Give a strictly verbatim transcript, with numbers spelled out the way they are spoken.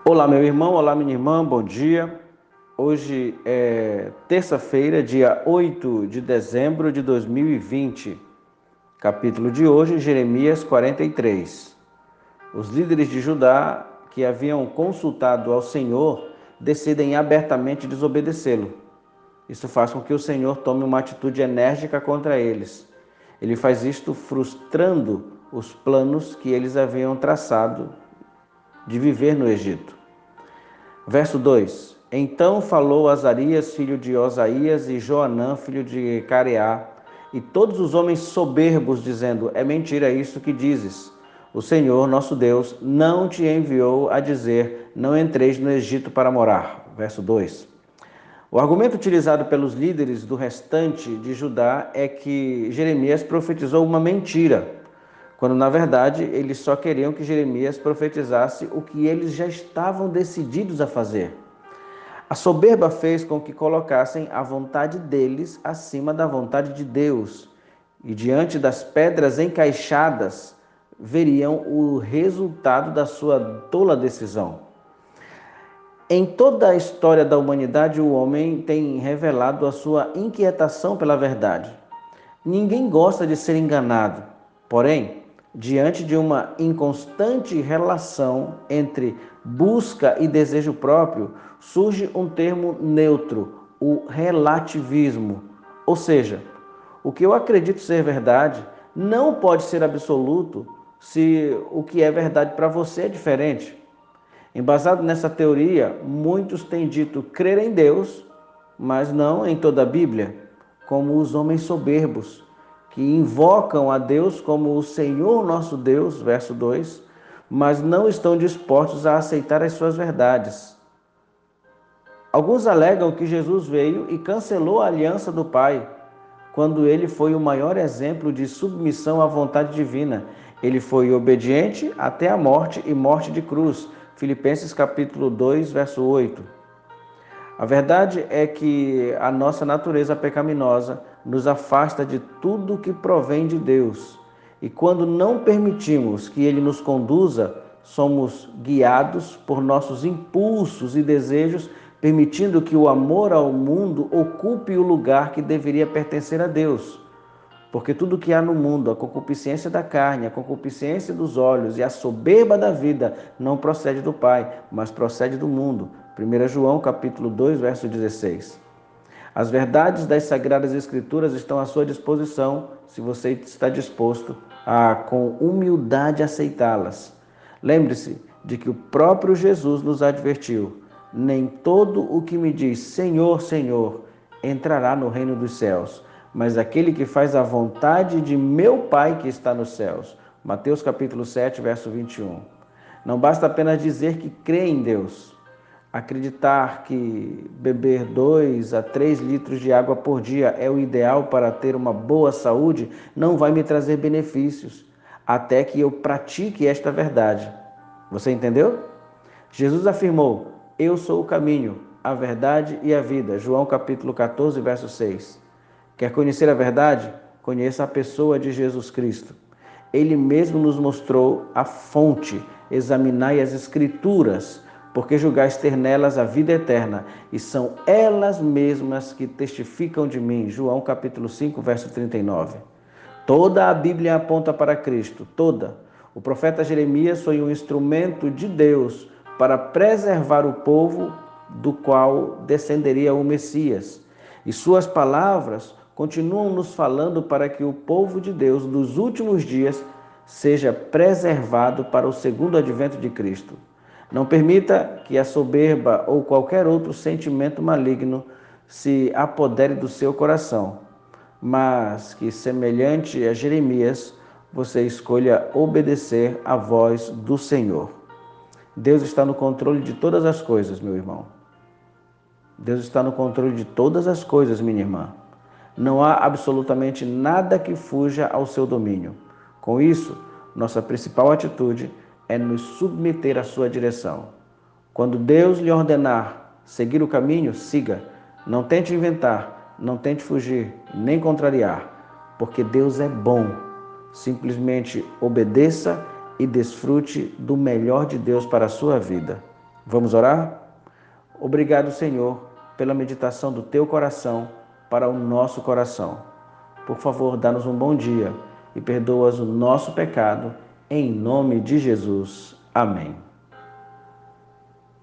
Olá, meu irmão, olá, minha irmã, bom dia. Hoje é terça-feira, dia oito de dezembro de dois mil e vinte. Capítulo de hoje, Jeremias quarenta e três. Os líderes de Judá, que haviam consultado ao Senhor, decidem abertamente desobedecê-lo. Isso faz com que o Senhor tome uma atitude enérgica contra eles. Ele faz isto frustrando os planos que eles haviam traçado de viver no Egito. Verso dois. Então falou Azarias, filho de Osaías, e Joanã, filho de Careá, e todos os homens soberbos, dizendo: é mentira isso que dizes. O Senhor, nosso Deus, não te enviou a dizer: não entreis no Egito para morar. Verso dois. O argumento utilizado pelos líderes do restante de Judá é que Jeremias profetizou uma mentira, quando na verdade eles só queriam que Jeremias profetizasse o que eles já estavam decididos a fazer. A soberba fez com que colocassem a vontade deles acima da vontade de Deus, e diante das pedras encaixadas veriam o resultado da sua tola decisão. Em toda a história da humanidade, o homem tem revelado a sua inquietação pela verdade. Ninguém gosta de ser enganado, porém, diante de uma inconstante relação entre busca e desejo próprio, surge um termo neutro, o relativismo. Ou seja, o que eu acredito ser verdade não pode ser absoluto se o que é verdade para você é diferente. Embasado nessa teoria, muitos têm dito crer em Deus, mas não em toda a Bíblia, como os homens soberbos, que invocam a Deus como o Senhor nosso Deus, verso dois, mas não estão dispostos a aceitar as suas verdades. Alguns alegam que Jesus veio e cancelou a aliança do Pai, quando ele foi o maior exemplo de submissão à vontade divina. Ele foi obediente até a morte e morte de cruz. Filipenses capítulo dois, verso oito. A verdade é que a nossa natureza pecaminosa nos afasta de tudo que provém de Deus. E quando não permitimos que Ele nos conduza, somos guiados por nossos impulsos e desejos, permitindo que o amor ao mundo ocupe o lugar que deveria pertencer a Deus. Porque tudo que há no mundo, a concupiscência da carne, a concupiscência dos olhos e a soberba da vida, não procede do Pai, mas procede do mundo. primeiro João capítulo dois, verso dezesseis. As verdades das Sagradas Escrituras estão à sua disposição, se você está disposto a, com humildade, aceitá-las. Lembre-se de que o próprio Jesus nos advertiu: nem todo o que me diz Senhor, Senhor, entrará no reino dos céus, mas aquele que faz a vontade de meu Pai que está nos céus. Mateus capítulo sete, verso vinte e um. Não basta apenas dizer que crê em Deus. Acreditar que beber dois a três litros de água por dia é o ideal para ter uma boa saúde não vai me trazer benefícios, até que eu pratique esta verdade. Você entendeu? Jesus afirmou: eu sou o caminho, a verdade e a vida. João capítulo quatorze, verso seis. Quer conhecer a verdade? Conheça a pessoa de Jesus Cristo. Ele mesmo nos mostrou a fonte. Examinai as Escrituras, porque julgais ter nelas a vida eterna, e são elas mesmas que testificam de mim. João capítulo cinco, verso trinta e nove. Toda a Bíblia aponta para Cristo, toda. O profeta Jeremias foi um instrumento de Deus para preservar o povo do qual descenderia o Messias. E suas palavras continuam nos falando para que o povo de Deus dos últimos dias seja preservado para o segundo advento de Cristo. Não permita que a soberba ou qualquer outro sentimento maligno se apodere do seu coração, mas que, semelhante a Jeremias, você escolha obedecer à voz do Senhor. Deus está no controle de todas as coisas, meu irmão. Deus está no controle de todas as coisas, minha irmã. Não há absolutamente nada que fuja ao seu domínio. Com isso, nossa principal atitude é nos submeter à sua direção. Quando Deus lhe ordenar seguir o caminho, siga. Não tente inventar, não tente fugir, nem contrariar, porque Deus é bom. Simplesmente obedeça e desfrute do melhor de Deus para a sua vida. Vamos orar? Obrigado, Senhor, pela meditação do teu coração para o nosso coração. Por favor, dá-nos um bom dia e perdoa o nosso pecado, em nome de Jesus. Amém.